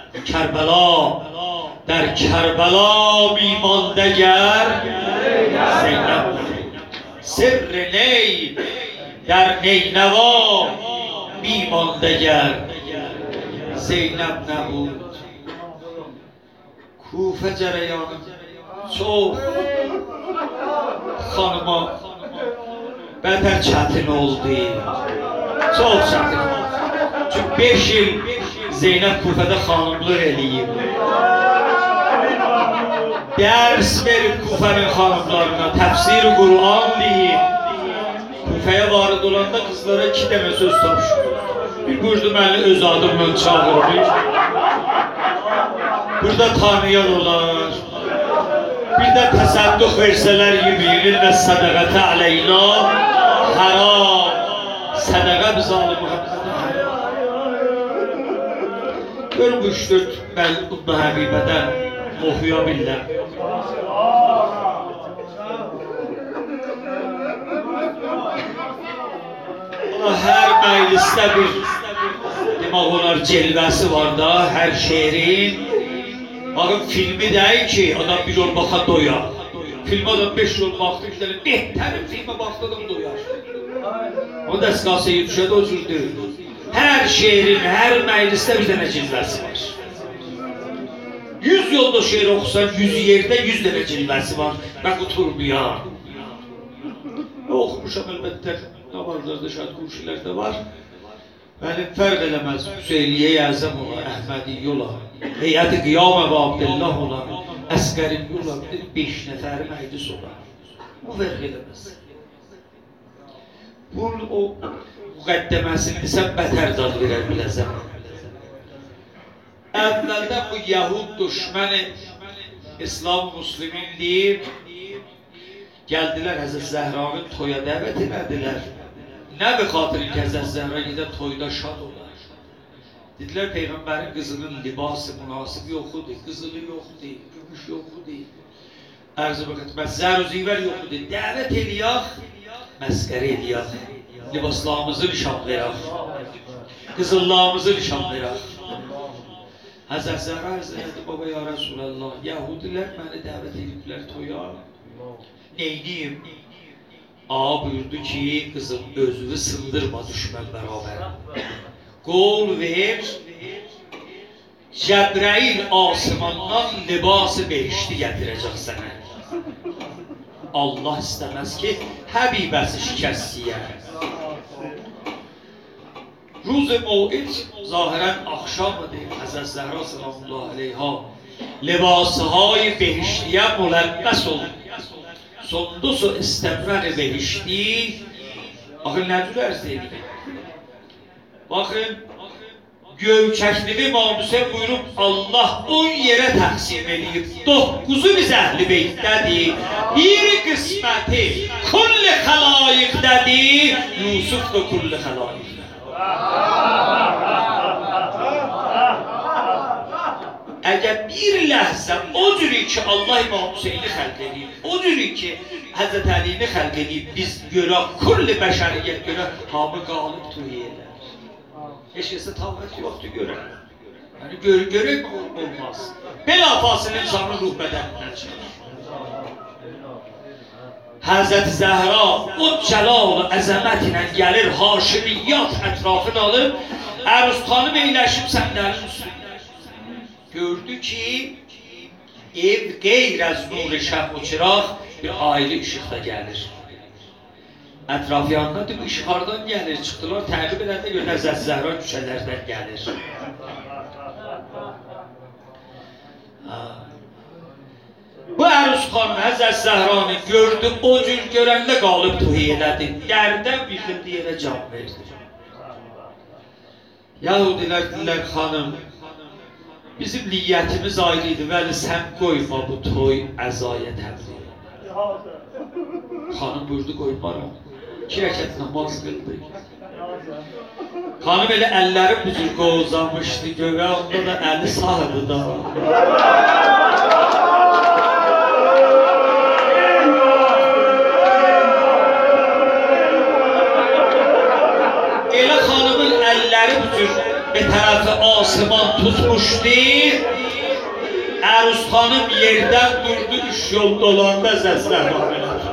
کربلا در کربلا میمانده گر زینب سر نی در نینوا میمانده گر زینب نبود. کوفه جریان çok xanıma bətər çətin oldu. Çox çətin oldu. Çünki 5 il Zeynəb Kufədə xanımlıq eləyib. Dərs verib Kufənin xanımlarına, təfsir-i Qur'an deyib. Kufəyə varid olanda qızlara 2 dənə söz tapışdı. Bir buyurdu məni öz adımla çağırmış. Burada tanıyan olar. Bir də təsədduq versələr yeməyinir və sədəqətə aleyna haram. Sədəqə biz alımıqdır. Görün bu 3-4 Ümmü Həbibədən oxuya billər. Hər məclisdə bir demək olar cilvəsi var da, hər şeirin. Bakın filmi değil ki, adam bir yol baka doyar. Filme adam 5 yol baktı, işte behterim filme baktı adam doyar. O dəskasıya düşədə o cür deyil. Hər şeirin, hər məclisdə bir dənə cilvəsi var. 100 yolda şeir oxusan, 100 yerdə 100 dənə cilvəsi var. Mən oturmuyor. Oxumuşam əlbəttə, namazlarda, şəhət qurşilərdə var. Mənim fərq eləməz, Hüseyniyə Əzəm olar, Əhmədi olar, Heyət-i Qiyamə və Abdillah olar, Əsqəri olar, 5 nəfəri məclis olar. Bu fərq eləməz. Bunun o müqəddəməsini sən bətər dad verər biləzəm. Əvvəldə bu Yahud düşməni İslam Müslümin deyib, gəldilər Həzrət Zəhranı toya dəvət elədilər. Nə bir xatirin ki, Həzrət Zəhra gedə toyda şad olar. Dedilər, Peyğəmbərin qızının libası münasib yoxudur, qızılı yoxudur, gümüş yoxudur. Ərzə bəqətməz, zər-u zivər yoxudur. Dəvət eləyək, məskəri eləyək. Libaslarımızı nişan verək. Qızıllarımızı nişan verək. Həzrət Zəhra Həzrəti, baba ya Rəsulallah, Yahudilər məni dəvət ediblər toya. Neyniyim? Ağa buyurdu ki, kızım özünü sındırma düşmən bərabər. Qol ver, Cəbrəil asmandan libası behişti gətirəcək sənə. Allah istəməz ki, Həbibəsi şikəstiyər. Ruz-i Mev'id zahirən axşamıdır. Həzrət Zəhra sallallahu aleyha libası-hay behiştiyə müləbbəs oldu. Sondusu istəbrəq behişti. Baxın, nə cür ərz edir? Baxın, gövkəklivi mamusə buyurub Allah 10 yerə təqsim edib. 9'u biz əhl-i beytdədir. Bir qisməti kulli xəlayiqdədir. Yusuf da kulli xəlayiqdədir. Əgər bir ləhzə o cürü ki Allah İmam Hüseyni xəlq edib, o cürü ki Həzrət Əlini xəlq edib, biz görək, kulli bəşəriyyət görək, hamı qalib toy elər. Heç kəsə tavət yoxdur görək. Yəni görək olmaz. Belafasıl insanın ruh bədənindən çıxır. Həzrət Zəhra o cəlal-ı əzəmət ilə gəlir, haşimiyyat ətrafını alıb, Əruz xanım eyləşib səndərin üstündə. Gördü ki, ev qeyr az nur-i şəf o çıraq bir ayrı işıqda gəlir. Ətraf yanındadır, bu işıq hardan gəlir, çıxdılar, təqib edəndə görə Həzrət Zəhra küçələrdən gəlir. Bu Əruz xanım Həzrət Zəhranı gördü, o cür görəndə qalıb toy elədi, dərdən bildirdi yerə can verdi. Yahudilər dilər, xanım, bizim niyyətimiz ayrıydı, vəli sən qoyma bu toy əzaya təbliğ. Xanım buyurdu, qoymaram. 2 rəkət namaz qıldı. Xanım elə əlləri bu cür qovzamışdı göğə, onda da əli sağdı da. Elə xanımın əlləri bu cür bir tərəfi asıman tutmuşdu. Əruz xanım yerdən durdu, 3 yol dolanda Zəhra elədi.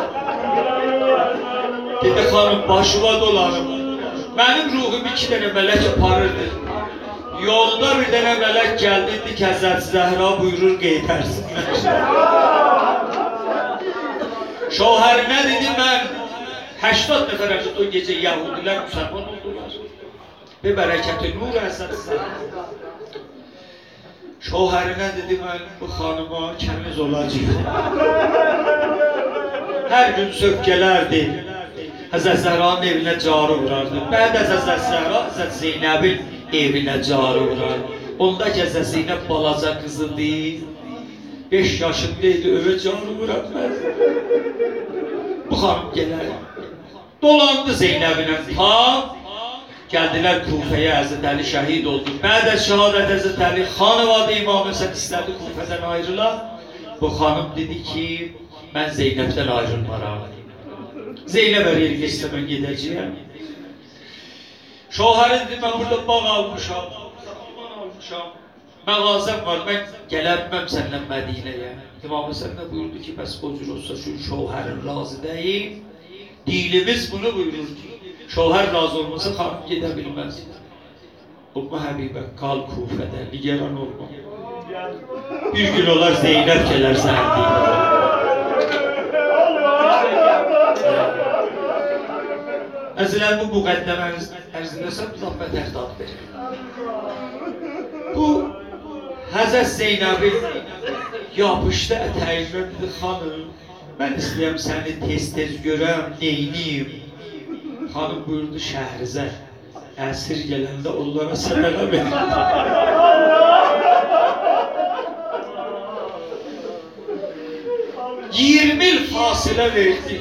Dedi xanım, başıma dolanım. Mənim ruhum 2 dənə mələk aparırdı. Yolda bir dənə mələk gəldi, dedi ki, Həzrət Zəhra buyurur, qeytərsinlər. Şohərinə dedi, mən 80 nəfər əvzət o gecə Yahudilər müsəlman oldular. Bir bərəkəti nur Həzrət Zəhra. Şohərinə dedi, mən bu xanıma kəmiz olacaq. Hər gün söhb gələrdi. Həzrət Zəhranın evinə carı vurardı. Bəd Həzrət Zəhra, Həzrət Zeynəbin evinə carı vurardı. Onda ki, Həzrət Zeynəb balaca qızıdı. 5 yaşındaydı, övə carı vuramaz. Bu xanım gələr. Dolandı Zeynəbinə tam. Gəldilər Kufəyə, Həzrət Əli şəhid oldu. Bədə şəhadət Həzrət Əli xanıvadı İmam Həsən istədi Kufədən ayrıla. Bu xanım dedi ki, mən Zeynəbdən ayrılmaram. Zeynəb əriyir geçsə mən gedəcəyəm. Şohəri dedi, mən burada bağ almışam, məğazəm var, mən gələbməm səndən Mədinəyə. İmam Həsən də buyurdu ki, bəs o cür olsa şu şohərin razı deyil. Dilimiz bunu buyurur ki, şohər razı olmasa xanım gedə bilməz. Ümmü Həbibə, qal Kufədə, nigeran olma. Bir gün olar Zeynəb gələr sənə deyil. Əzələn bu müqəddəməniz ərzindəsə müzafət əhdad verir. Bu Həzrət Zeynəbin yapışdı ətəyindən dedi, xanım, mən istəyəm səni tez-tez görəm, neyniyim? Xanım buyurdu Şəhrizə, əsir gələndə onlara sədəqə verir. 20 il fasilə verdi.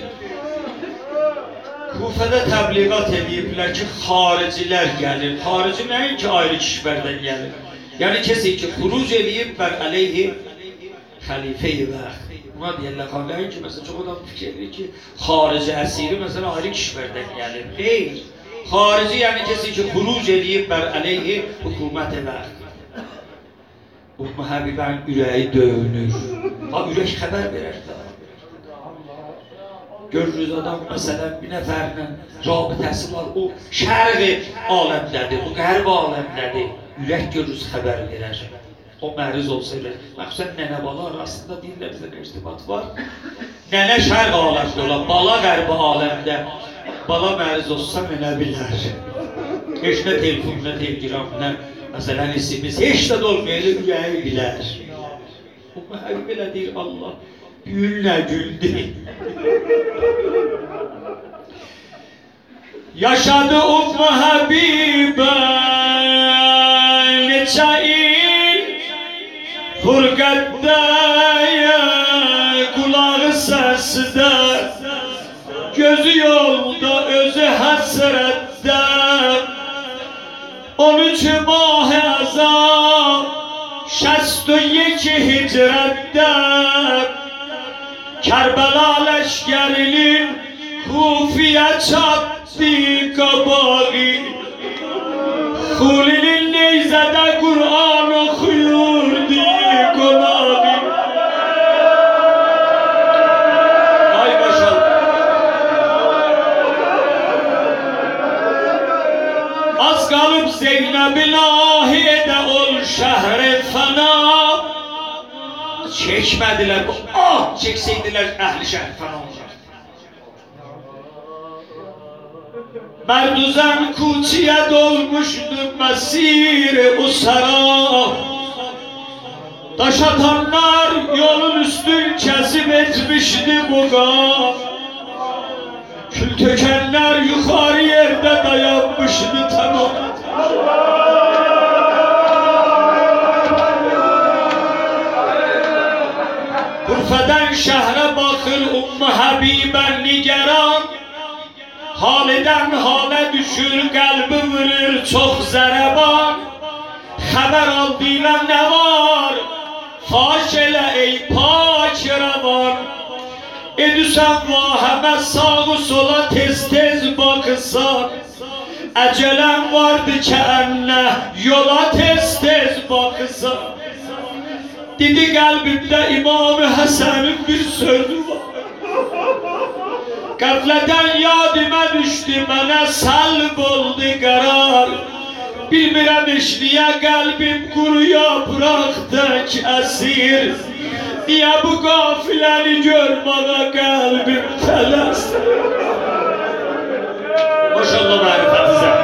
Kufədə təbliğat ediblər ki, xaricilər gəlir. Xarici nəinki ayrı kişilərdən gəlir. Yəni kəsi ki, xuruc edib bər əleyhi xəlifə-i vəx. Buna deyərlər, nəinki məsələn, çox adam fikir edir ki, xarici əsiri məsələn ayrı kişilərdən gəlir. Deyil. Xarici yəni kəsi ki, xuruc edib bər əleyhi hükümət-i vəx. Ümmü Həbibənin ürəyi döyünür. Ha, ürək xəbər verər də. Görürüz adam məsələn bir nəfərlə rabitəsi var, o şərq aləmdədir, o qərb aləmdədir. Ürək görürüz xəbər verər. O məriz olsa elə. Məxsusən nənə bala arasında deyirlər bizdən irtibat var. Nənə şərq aləmdə olan, bala qərb aləmdə. Bala məriz olsa mənə bilər. Heç nə telefon, nə telegram, nə məsələn isimiz, heç də olmayacaq ürəyi bilər. O Həbib elə deyir Allah. Güllə güldü. Yaşadı Ümmü Həbibə neçə il Furqətdə qulağı səsdə gözü yolda özü həsrətdə 13 mah-ı əzam 61 hicrətdə Kərbəla leşkerinin Kufiye çattı kabağı Hulinin neyzede Kur'an okuyurdu konağı Ay maşallah Az kalıp Zeynep'in ahide ol şehre fena Çekmediler, ah çekseydiler ehli şehir falan olacak. Merduzan kuçiye dolmuştu mesir-i usara Taş atanlar yolun üstün kesip etmişti buğa Kül tökenler yukarı yerde dayanmıştı tamam Urfa'dan şəhərə baxır Ümmü Həbibə nigeran Haliden halə düşür, qəlbi vurur çox zərəban Xəbər aldığına nə var? Faş elə ey pak rəvan Edüsən vahəmə sağı sola tez-tez baxırsan Acelem vardı ki anne yola tez tez bakısa. Dedi kalbimde İmam-ı Hasan'ın bir sözü var. Gafleten yadıma düştü, bana salb oldu karar. Bilmirəm işliyə kalbim kuru yapraktak esir. Niye bu gafiləni görmana kalbim teles? Maşallah marifetize.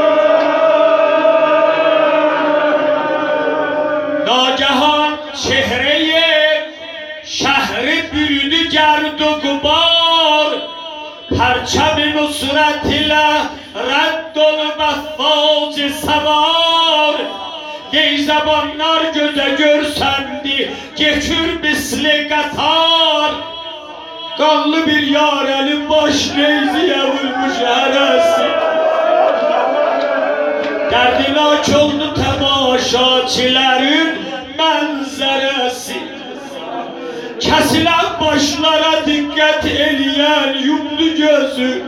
Nagahan çehreye şehri bürüdü gerd o gubar. Perçem-i nusret ile reddol mehfacı sevar. Ney zamanlar göze görsendi geçür misli qatar. Kanlı bir yarenin baş neyziye vurmuş heresi. Derdinak oldu temaşaçilerin manzarası. Kesilen başlara dikkat eleyen yumdu gözü.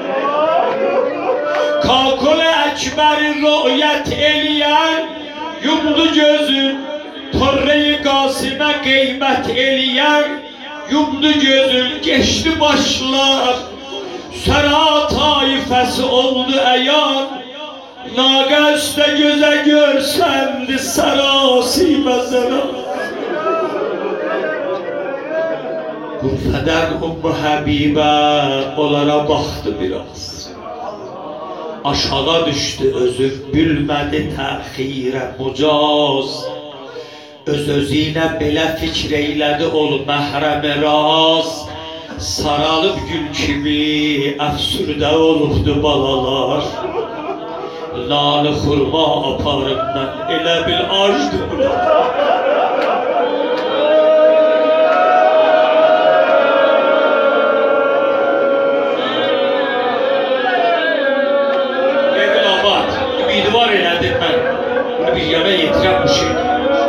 Kakul ekberi rü'yet eleyen yumdu gözü. Torre-i Kasime kıymet eleyen yumdu gözü. Geçti başlar Sera taifesi oldu eyan. Naga üstte göze görsendi sarası mezara. Gurfeden Ümmü Habibe onlara baktı biraz. Aşağı düştü özür bilmedi tehire mucaz. Öz-özüne belə fikr eylədi ol məhrəm raz. Saralıb gül kimi əfsürdə olubdu balalar. Lalı xurma aparım mən elə bil acdı bura. Ümidvar elədim mən. Bunu bir yana yetirəm bu şey.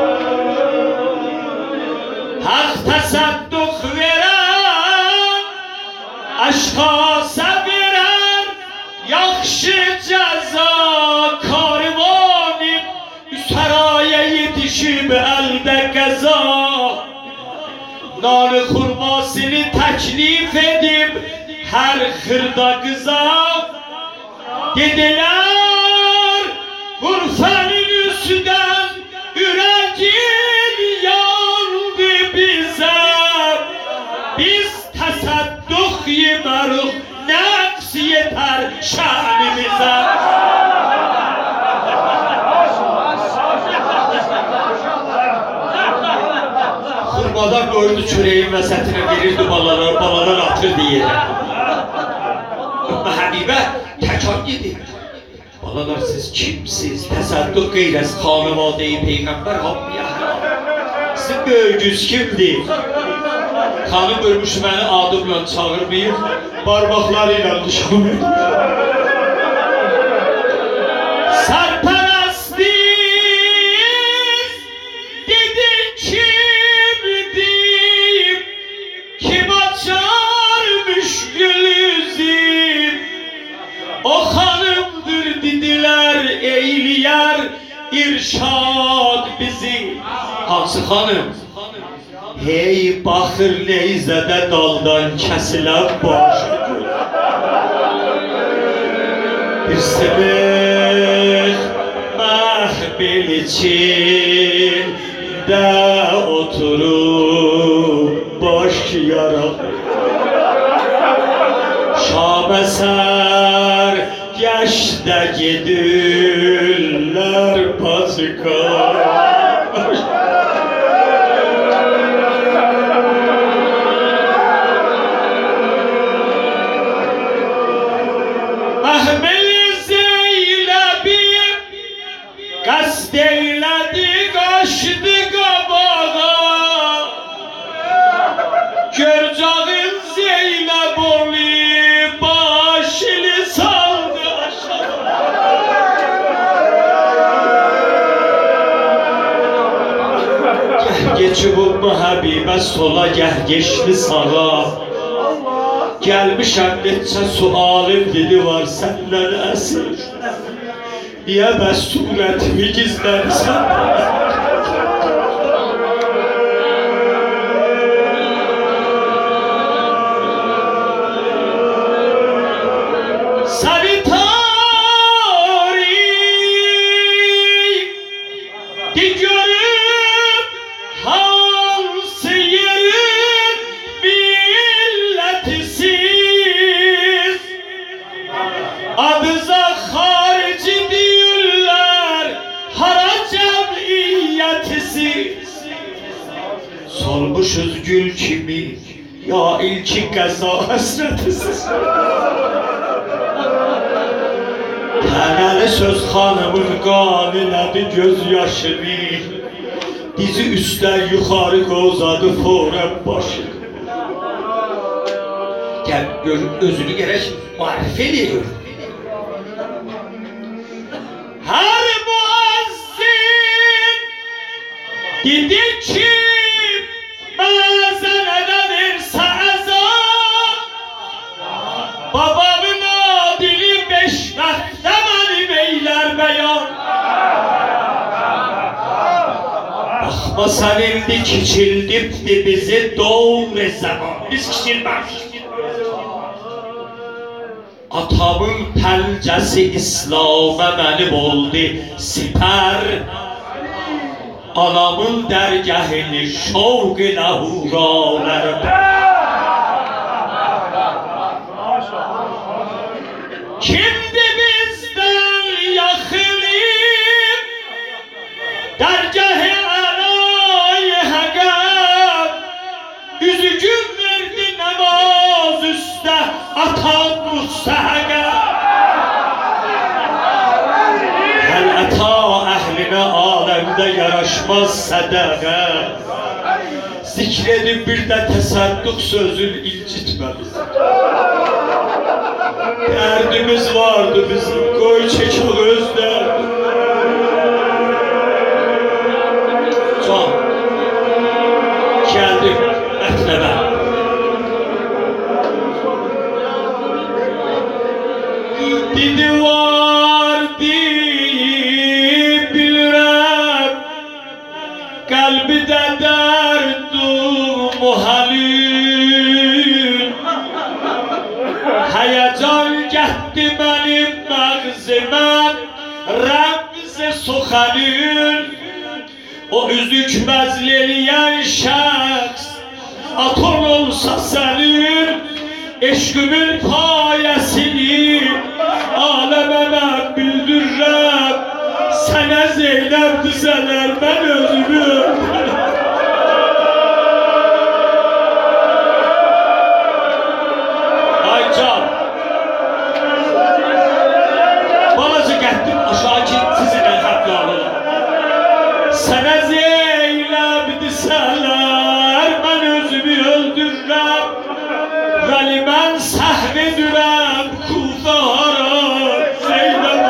Hak təsəddüq verən, aşqa səvirən, yaxşı cəza karvanım, səraya yetişib əldə qəza. Narı xurmasını təklif edib hər xırda qıza. Dediler Urfa'nın üstünden yüreğin yandı bize. Biz tasadduk yemeruk nefs yeter şanimize. Hurmadan koydu çöreğin vəsətine verirdi balalar atır diye. Ümmü Habibe tekan yedi. Balalar siz kimsiz? Təsəddüq qeyrəz xanıvadeyi Peyğəmbər hamıya həram. Sizin böyücüz kimdir? Xanım ölmüş məni adımla çağırmayıb, parmaqlarıyla dışamıyor. Sərpərəstiz dedin kimdir? Kim açar müşkülüzüm? O hanımdır dediler eyliyər irşad bizi. Hansı hanım? Hey baxır neyzədə daldan kəsilən başı. Bir sımıq məhbil içində oturub baş yaraq. Şam əsər yaşda gedirlər pazıqar. Məhmel-i Zeynəbim qəsd eylədi, qaşdı qabağa. Görcağın Zeynəb olub başını saldı aşağı. Gəh geçib Ümmü Habibə sola, gəh geçdi sağa. Gelmişəm neçə sualim dili var səndən əsir. Niye ben suretimi gizlersen? Seni tarih görüp hansı yerin milletisiz adıza harici değiller hara cemiyetisiz solmuşuz gül kimi ya ilki qəza həsrətisiz Tənəli söz xanımın qanilədi göz yaşını Dizi üstlər yuxarı qozadı forəm başı Gəl özünü gərək marif ediyor Hər müəzzin dedi ki Məzən edədirsə əzan Babamın adili beş məhtə mənim eylər bəyan Baxma sənindir kiçildibdi bizi doğru zaman Biz kiçilmədik Atamın pəncəsi İslam'a mənim oldu sipər Anamın dərgəhini şovq ilə huralarım Kimdi bizdən yaxınım Dərgəhi əlay həqəm Üzü gün verdi namaz üstə Atam müstəhəqəm Həl əta əhlinə aləmdə yaraşmaz sədəqə Zikr edib bir də təsədduq sözün incitməmiz Dərdimiz vardı bizim, qoy çəkək öz dərdi Can, gəldim mətləbə Didi var deyib bilirəm Qəlbidə dərdum mühəlin Həyəcan gətdi mənim məğziməm Rəmz-i suxanın O üzük məzl eləyən şəxs Aton olsa sənin Eşqümün payəsini Aləmə mən bildirrəm Sənə Zeynəb düzələr mən özümü Aycan Balaca gətdim aşağı ki sizinlə həblə alırlar Sənə Zeynəb düzələr mən özümü öldürrəm Vəli mən səhv edirəm Kufara Zeynəb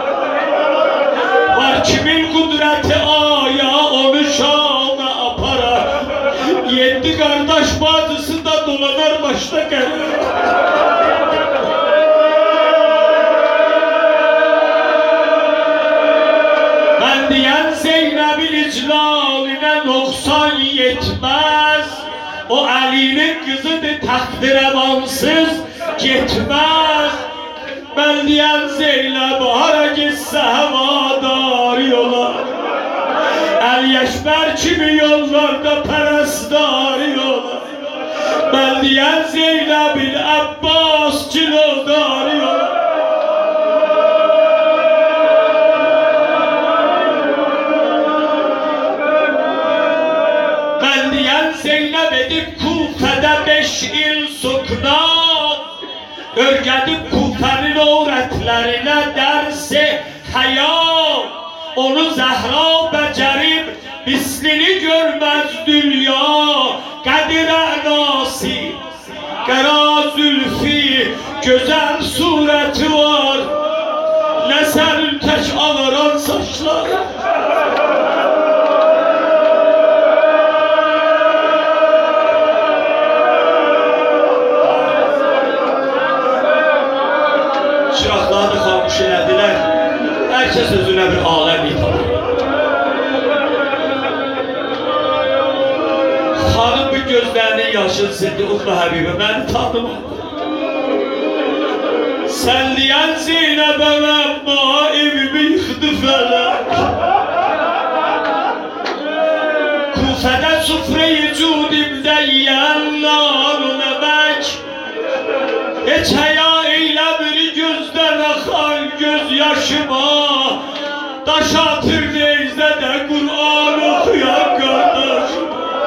Var kimin qudrəti aya onu şana aparar Yedi qardaş bacısı da dolanar başda gəlir Mən deyən Zeynəbin iclalinə 90 yetməz O Əlinin qızıdır təxdirəvansız getməz Mən deyən Zeynəb hara gitsə həvadar yola Əl-Yəşbər kimi yollarda pərəstar yola Mən deyən Zeynəbin Əbbas kilodar yola Mən deyən Zeynəb edib Kufədə 5 il sukna Örgədib Kufənin öğrətlərinə dərsi həya Onu Zəhra bəcərib mislini görməz dünya Qədir ənasi Qəra zülfi gözəl surəti var Nə sənin tək ağaran saçlar Çıraqları da xamuş elədilər Hər kəs gözlerinin yaşını sildi. Ümmi Həbibə məni tanımadı. Sən deyən Zeynəbə məmma evimi yıxdı fələk. Kufədə sufrayı cudimdə yiyən narun əmək. Heç həya eylə bir gözdən axan göz yaşıma. Daş atır neyzə də Qur'an oxuyan qardaşım.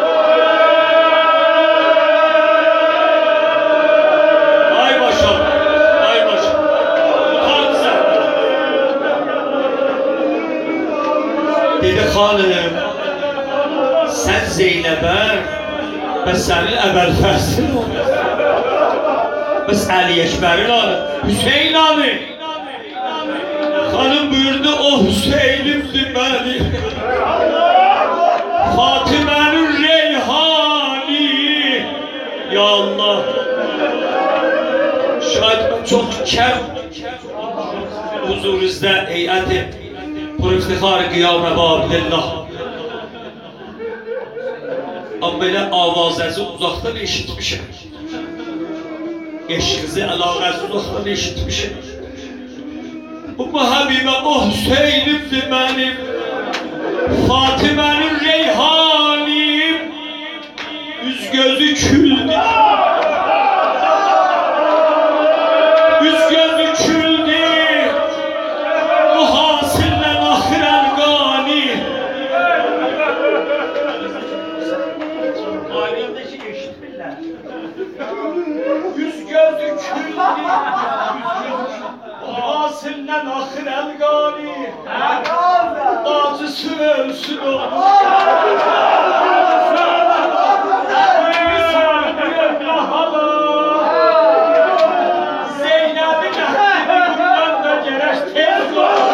Ay maşallah, ay maşallah. Utan sən. Dedi xanım, sən Zeynəbə və sənin Əbəlfəzlin olur. Bəs Əli Əkbərin alı, Hüseyin alı. Hanım buyurdu, o Hüseyin'imdir benim. Fatime'nin reyhani. Ya Allah. Şayet ben çok kem huzurinizdə heyəti puriftixar qiyam əbabilillah. Amma belə avazəzi uzaqdan eşitmişim. Eşqinizi əlaqəzi uzaqdan eşitmişim. Ümmi Həbibə o Hüseynimdir mənim, Fatimənin reyhanim, üz gözü küldü. Üz gözü küldü, bu hasillə axirən qani. Ailiyəmdə şey eşitmirlər. Üz gözü küldü. Asından ahirel gani, acısı ölsün olur. Zeynep'in ahiri bundan da gereş tez olur.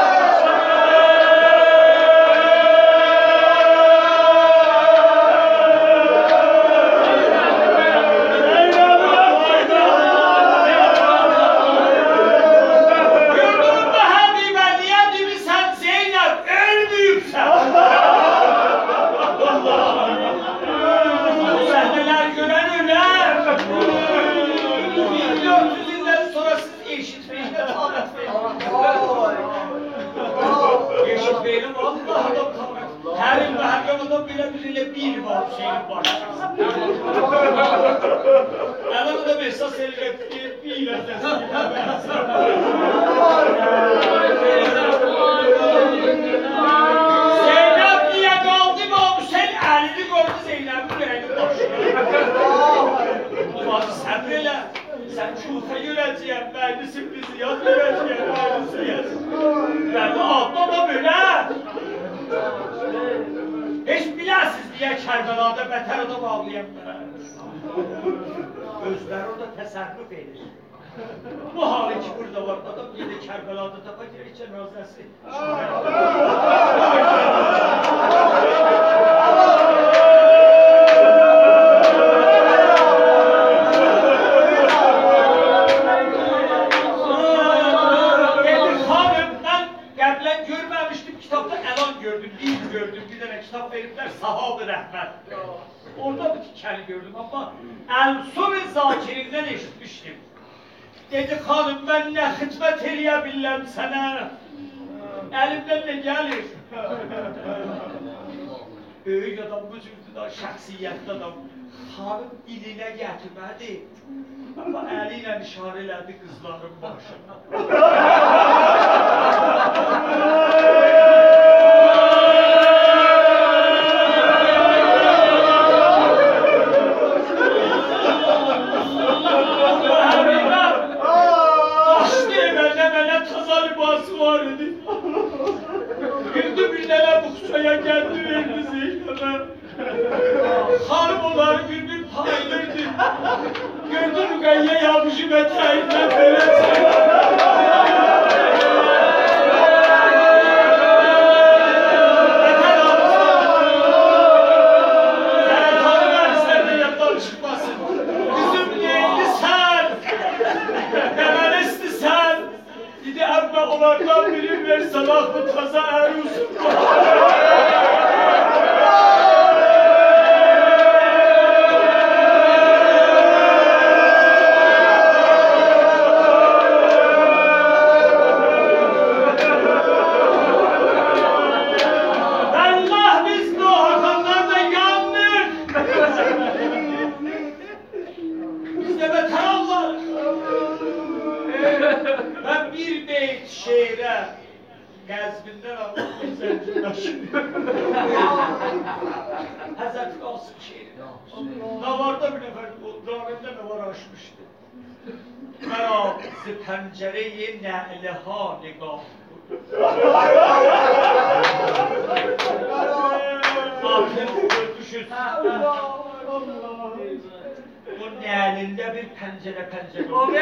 Bir var şeyin var. Adamı da mesaj ellettiği bir ilazesi. Zeynep diye kaldı mı abi sen elini gördü Zeynep'in elini başlıyor. Sabreyle sen Kufə yürəcəyəm, məclisi bizi yaz yürəcəyəm, məclisi yaz. Ben de atlama böyle. Heç biləsiz diye Kərbəlada bətər adam ağlayanlara. Özləri orada təsərrüf edir. Bu halı ki burada var, adam yine Kərbəlada tapa gelir cənazəsi. Kitap veripler Sahab-ı Rəhmət. Orada bir hikayeni gördüm ama Əl-Sur-i Zakirindən eşitmiştim. Dedi xanım ben ne xidmət eləyə biləm sənə. Əlimdən ne gəlir? Böyük adam, bu cürdü da, şəxsiyyətli adam. Xanım dilinə gətirmədi. Ama əli ilə işarə elədi qızların başına. Hanım onları bir paylaştı. Gördü Rüqayyə yapışı və təyindən belə onlardan biri ver sabah bu taza erusum. Nəzmindən Allah zəncirləşir. Həzrət Qasım şeiri. Navarda bir nəfər, rahimdə nə var aşmışdı. Mərazi pəncərəyi nə'liha niqah. Atın düşür. O nə'lində bir pəncərə olur.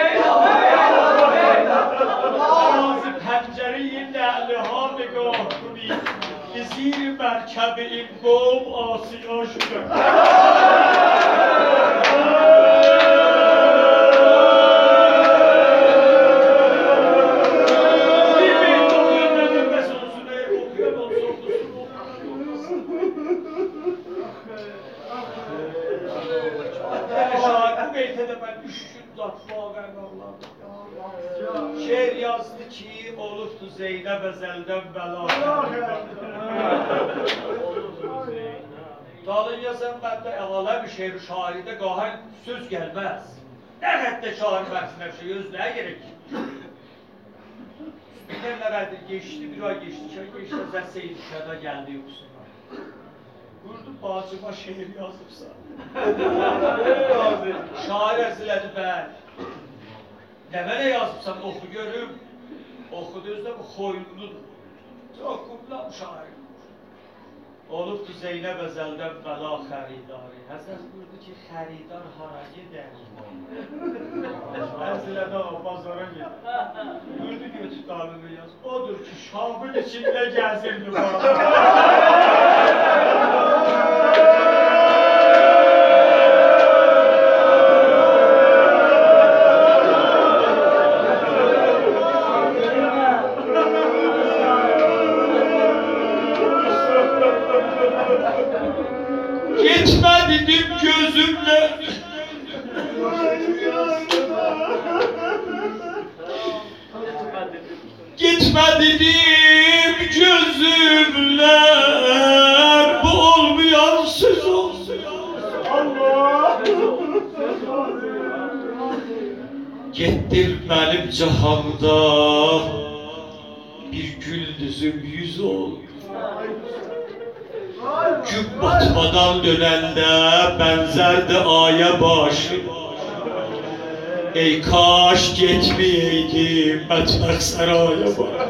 Mərazi pəncərəyi nə'liha niqah kuni. Zir mərkəbi این قوم آسیا شده. Bu beytede ben 3 gün baver şiir yazdı ki olubdu Zeynəb əzəldən bəla. Dalın yazan məndə əlalə bir şeir şairdə qahən söz gəlməz. Nə həddə şair mərsinə bir şey özləyə gerek. Nələrədir geçti, bir ay geçti, geçti, zəseydi şədə gəldi yoxsunlar. Vurdu bacıma şeir yazıbsa. Şair əzilədi bəl. Nə mənə yazıbsan, oxu görüm. Oxudu özdə bu xoyunludur. Çox qublam şair. Olubdu Zeynəb əzəldən bəla xəridari. Həzrət buyurdu ki, xəridar hara gedər? Əzilədə bazara gedər. Buyurdu götür dalını yaz. Odur ki, Şamın içində gəzirdi bana. Geçme dedim gözümle. Gitme dedim gözümle. Bu olmayan söz olsun. Allah. Gettir benim cahanda bir gündüzüm yüz ol. Gün batmadan dönende benzerdi aya başı. Ey kaş geçmeyeydim mətbəx saraya baş.